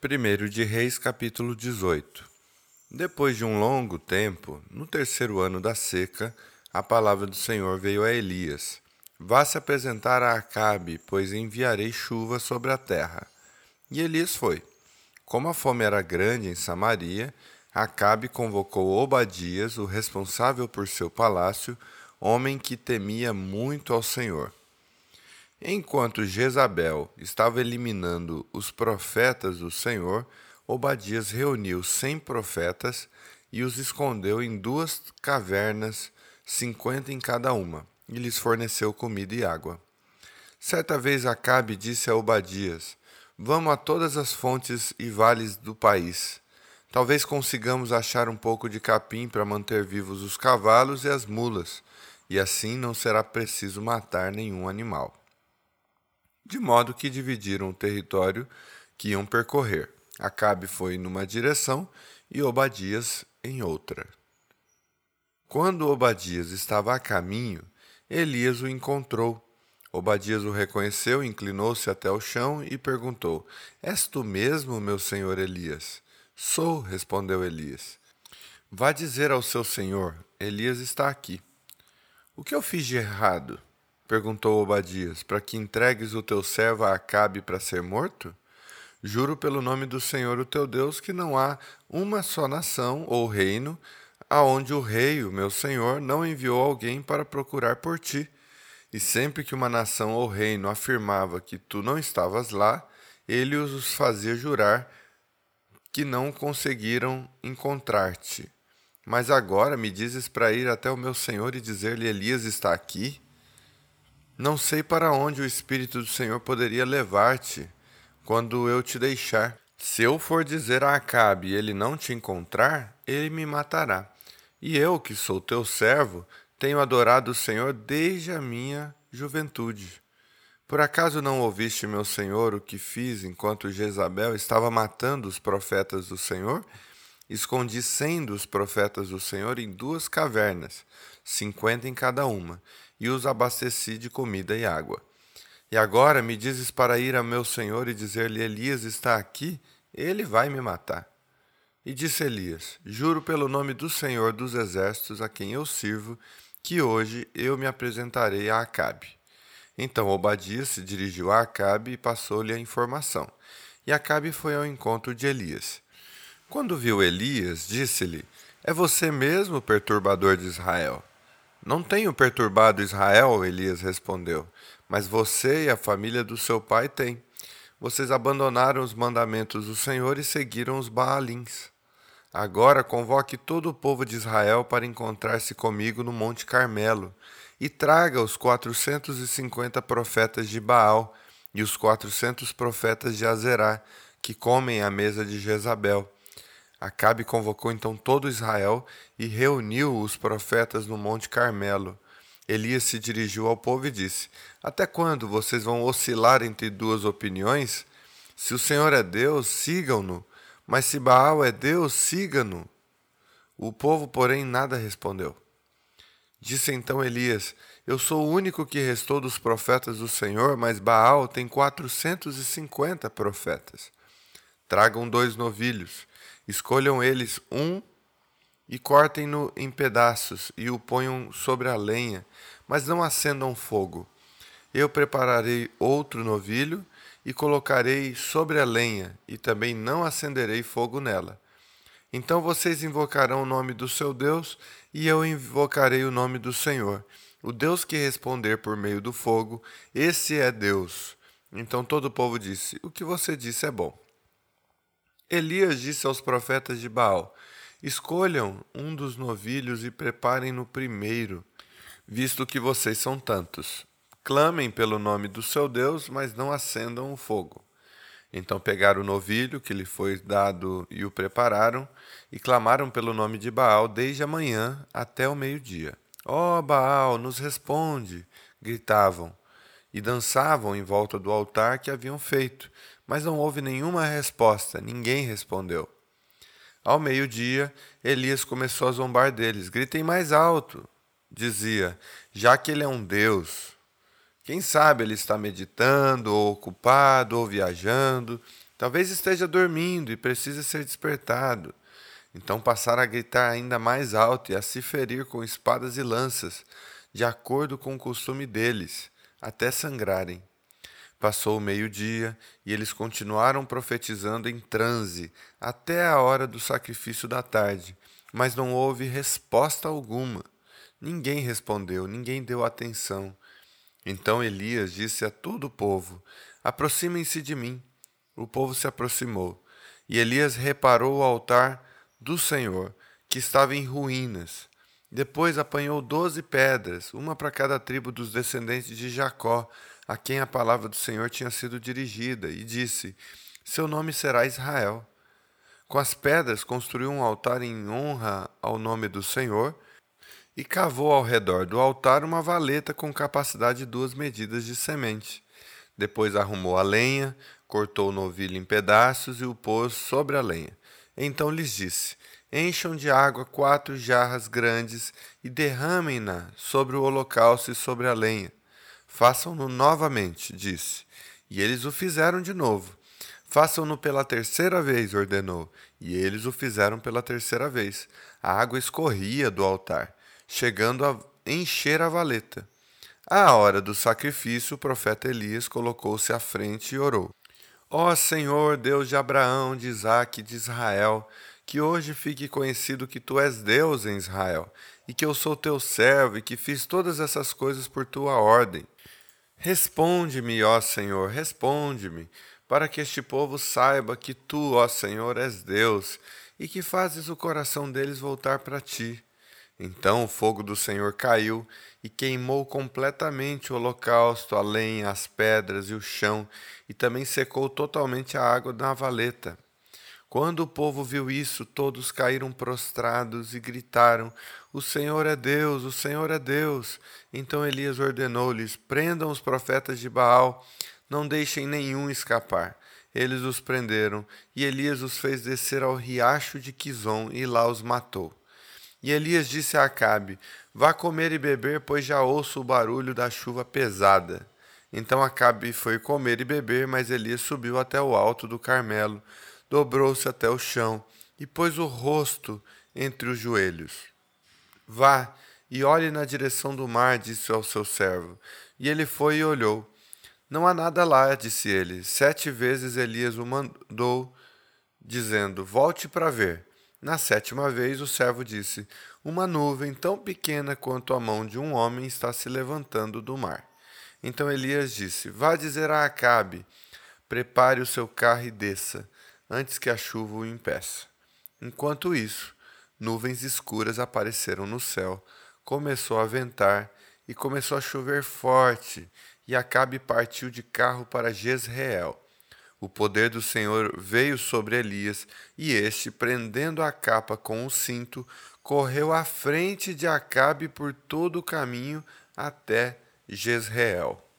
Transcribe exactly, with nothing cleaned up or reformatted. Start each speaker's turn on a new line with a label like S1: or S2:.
S1: Primeiro de Reis, capítulo dezoito. Depois de um longo tempo, no terceiro ano da seca, a palavra do Senhor veio a Elias. Vá se apresentar a Acabe, pois enviarei chuva sobre a terra. E Elias foi. Como a fome era grande em Samaria, Acabe convocou Obadias, o responsável por seu palácio, homem que temia muito ao Senhor. Enquanto Jezabel estava eliminando os profetas do Senhor, Obadias reuniu cem profetas e os escondeu em duas cavernas, cinquenta em cada uma, e lhes forneceu comida e água. Certa vez Acabe disse a Obadias: Vamos a todas as fontes e vales do país. Talvez consigamos achar um pouco de capim para manter vivos os cavalos e as mulas, e assim não será preciso matar nenhum animal. De modo que dividiram o território que iam percorrer. Acabe foi numa direção e Obadias em outra. Quando Obadias estava a caminho, Elias o encontrou. Obadias o reconheceu, inclinou-se até o chão e perguntou: És tu mesmo, meu senhor Elias? Sou, respondeu Elias. Vá dizer ao seu senhor: Elias está aqui. O que eu fiz de errado? Perguntou Obadias, para que entregues o teu servo a Acabe para ser morto? Juro pelo nome do Senhor o teu Deus que não há uma só nação ou reino aonde o rei, o meu senhor, não enviou alguém para procurar por ti. E sempre que uma nação ou reino afirmava que tu não estavas lá, ele os fazia jurar que não conseguiram encontrar-te. Mas agora me dizes para ir até o meu senhor e dizer-lhe: Elias está aqui? Não sei para onde o Espírito do Senhor poderia levar-te quando eu te deixar. Se eu for dizer a Acabe e ele não te encontrar, ele me matará. E eu, que sou teu servo, tenho adorado o Senhor desde a minha juventude. Por acaso não ouviste, meu senhor, o que fiz enquanto Jezabel estava matando os profetas do Senhor? Escondi cem dos profetas do Senhor em duas cavernas, cinquenta em cada uma, e os abasteci de comida e água. E agora me dizes para ir a meu senhor e dizer-lhe: Elias está aqui? Ele vai me matar. E disse Elias: Juro pelo nome do Senhor dos exércitos, a quem eu sirvo, que hoje eu me apresentarei a Acabe. Então Obadias se dirigiu a Acabe e passou-lhe a informação. E Acabe foi ao encontro de Elias. Quando viu Elias, disse-lhe: É você mesmo, perturbador de Israel? Não tenho perturbado Israel, Elias respondeu, mas você e a família do seu pai têm. Vocês abandonaram os mandamentos do Senhor e seguiram os Baalins. Agora convoque todo o povo de Israel para encontrar-se comigo no Monte Carmelo e traga os quatrocentos e cinquenta profetas de Baal e os quatrocentos profetas de Azerá, que comem à mesa de Jezabel. Acabe convocou então todo Israel e reuniu os profetas no Monte Carmelo. Elias se dirigiu ao povo e disse: Até quando vocês vão oscilar entre duas opiniões? Se o Senhor é Deus, sigam-no, mas se Baal é Deus, siga-no. O povo, porém, nada respondeu. Disse então Elias: Eu sou o único que restou dos profetas do Senhor, mas Baal tem quatrocentos e cinquenta profetas. Tragam dois novilhos. Escolham eles um e cortem-no em pedaços e o ponham sobre a lenha, mas não acendam fogo. Eu prepararei outro novilho e colocarei sobre a lenha, e também não acenderei fogo nela. Então vocês invocarão o nome do seu Deus, e eu invocarei o nome do Senhor. O Deus que responder por meio do fogo, esse é Deus. Então todo o povo disse: O que você disse é bom. Elias disse aos profetas de Baal: Escolham um dos novilhos e preparem-no primeiro, visto que vocês são tantos. Clamem pelo nome do seu Deus, mas não acendam o fogo. Então pegaram o novilho que lhe foi dado e o prepararam, e clamaram pelo nome de Baal desde a manhã até o meio-dia. Ó Baal, nos responde! Gritavam, e dançavam em volta do altar que haviam feito, mas não houve nenhuma resposta, ninguém respondeu. Ao meio-dia, Elias começou a zombar deles. Gritem mais alto, dizia, já que ele é um Deus. Quem sabe ele está meditando, ou ocupado, ou viajando. Talvez esteja dormindo e precise ser despertado. Então passaram a gritar ainda mais alto e a se ferir com espadas e lanças, de acordo com o costume deles, até sangrarem. Passou o meio-dia e eles continuaram profetizando em transe até a hora do sacrifício da tarde, mas não houve resposta alguma. Ninguém respondeu, ninguém deu atenção. Então Elias disse a todo o povo: aproximem-se de mim. O povo se aproximou, e Elias reparou o altar do Senhor, que estava em ruínas. Depois apanhou doze pedras, uma para cada tribo dos descendentes de Jacó, a quem a palavra do Senhor tinha sido dirigida, e disse: seu nome será Israel. Com as pedras construiu um altar em honra ao nome do Senhor, e cavou ao redor do altar uma valeta com capacidade de duas medidas de semente. Depois arrumou a lenha, cortou o novilho em pedaços e o pôs sobre a lenha. Então lhes disse: encham de água quatro jarras grandes e derramem-na sobre o holocausto e sobre a lenha. Façam-no novamente, disse. E eles o fizeram de novo. Façam-no pela terceira vez, ordenou. E eles o fizeram pela terceira vez. A água escorria do altar, chegando a encher a valeta. À hora do sacrifício, o profeta Elias colocou-se à frente e orou: ó Senhor, Deus de Abraão, de Isaque e de Israel, que hoje fique conhecido que tu és Deus em Israel, e que eu sou teu servo e que fiz todas essas coisas por tua ordem. Responde-me, ó Senhor, responde-me, para que este povo saiba que tu, ó Senhor, és Deus, e que fazes o coração deles voltar para ti. Então o fogo do Senhor caiu e queimou completamente o holocausto, a lenha, as pedras e o chão, e também secou totalmente a água na valeta. Quando o povo viu isso, todos caíram prostrados e gritaram: o Senhor é Deus, o Senhor é Deus. Então Elias ordenou-lhes: prendam os profetas de Baal, não deixem nenhum escapar. Eles os prenderam, e Elias os fez descer ao riacho de Quizon e lá os matou. E Elias disse a Acabe: vá comer e beber, pois já ouço o barulho da chuva pesada. Então Acabe foi comer e beber, mas Elias subiu até o alto do Carmelo, dobrou-se até o chão e pôs o rosto entre os joelhos. Vá e olhe na direção do mar, disse ao seu servo. E ele foi e olhou. Não há nada lá, disse ele. Sete vezes Elias o mandou, dizendo: volte para ver. Na sétima vez o servo disse: uma nuvem tão pequena quanto a mão de um homem está se levantando do mar. Então Elias disse: vá dizer a Acabe: prepare o seu carro e desça, antes que a chuva o impeça. Enquanto isso, nuvens escuras apareceram no céu, começou a ventar e começou a chover forte, e Acabe partiu de carro para Jezreel. O poder do Senhor veio sobre Elias, e este, prendendo a capa com o cinto, correu à frente de Acabe por todo o caminho até Jezreel.